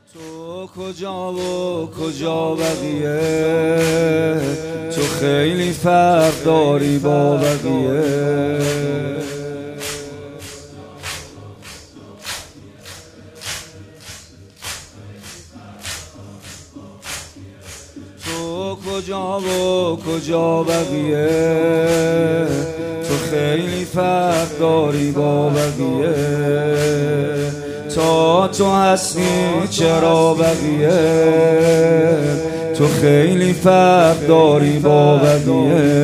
تو کجا و کجا بقیه، تو خیلی فرق داری با بقیه. تو کجا و کجا بقیه، تو خیلی فرق داری با بقیه. تا تو هستی چرا بقیه، تو خیلی فرق داری با بقیه.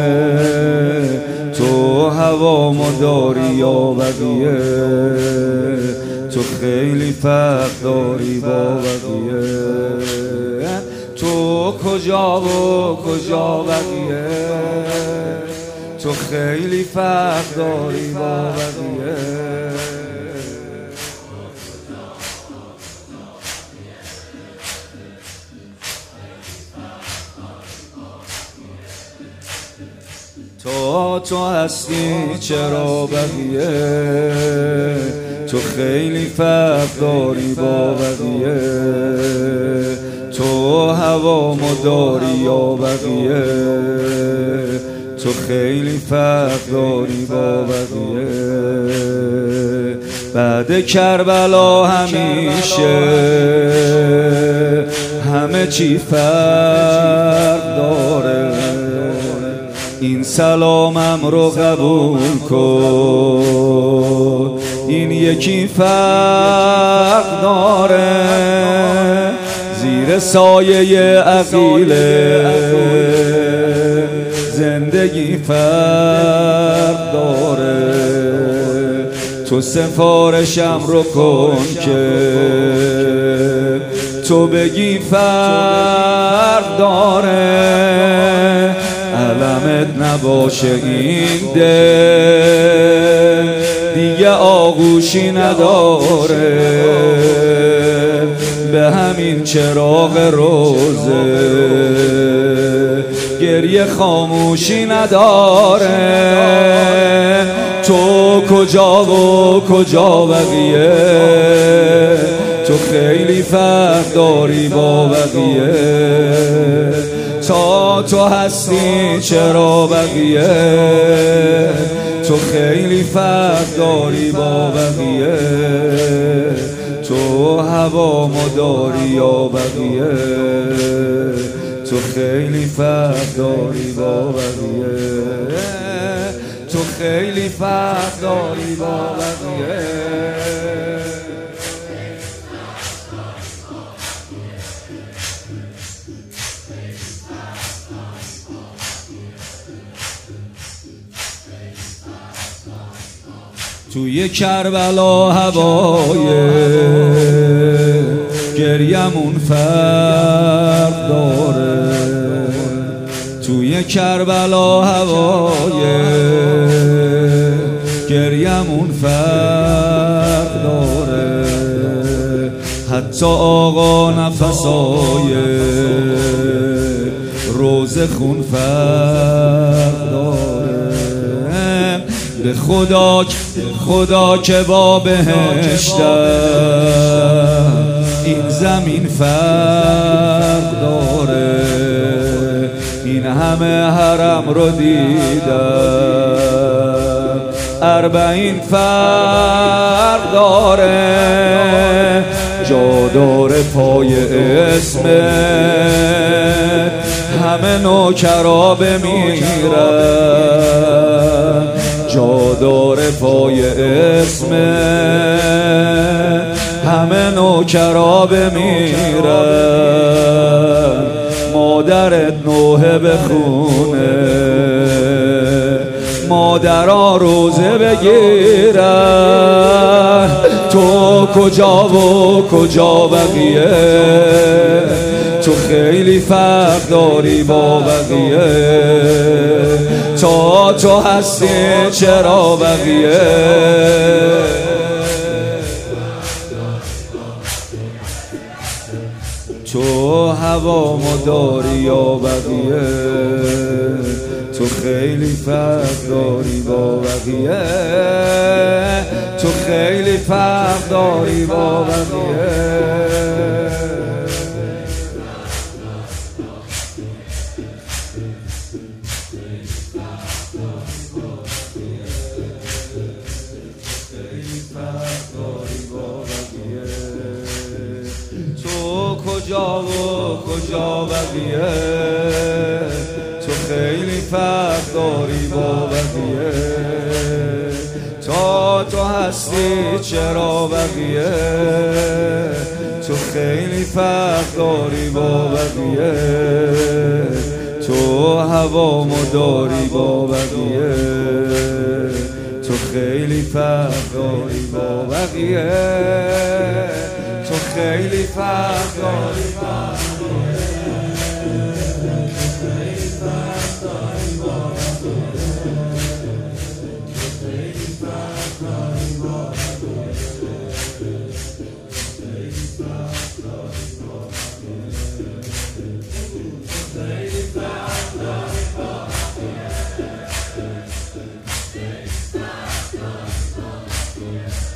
تو هوامو داری یا بقیه، تو خیلی فرق داری با بقیه. تو کجا و کجا بقیه، تو خیلی فرق داری با بقیه. تو هستی چرا بقیه، تو خیلی فرق داری با بقیه. تو هوامو داری یا بقیه، تو خیلی فرق داری با بقیه. بعد کربلا همیشه همه چی فرق داره. این سلامم رو قبول کن، این یکی فرق داره. زیر سایه عقیله زندگی فرق داره. تو سفارشم رو کن که تو بگی فرق داره. علمت نباشه این دل دیگه آغوشی نداره. به همین چراغ روزه گریه خاموشی نداره. تو کجا و کجا بقیه، تو خیلی فرق داری با بقیه. تا تو هستی چرا بقیه، تو خیلی فرق داری با بقیه. تو هوامو داری یا بقیه، تو خیلی فرق داری با بقیه. تو خیلی فرق داری با بقیه. توی کربلا هوای گریمون فرق داره. توی کربلا هوای گریمون فرق داره. حتی آقا نفسای روز خون فرق داره. به خدا که با بهشتم این زمین فرق داره. این همه حرم رو دیدم 40 فرق داره. جا داره پای اسمت همه نوکرا بمیرن. جا داره پای اسمت همه نوکرا بمیرن. مادرت نوحه بخونه، مادرها روزه بگیرن. تو کجا و کجا بقیه، تو خیلی فرق داری با بقیه. تا تو هستی چرا بقیه، تو هوامو داری یا بقیه. تو خیلی فرق داری با بقیه، تو خیلی فرق داری با بقیه. کجا و کجا بقیه تو خیلی فرق داری با بقیه تا تو هستی چرا بقیه تو خیلی فرق داری با بقیه تو هوامو داری با بقیه تو خیلی فرق داری با بقیه تو خیلی فرق داری با Yeah.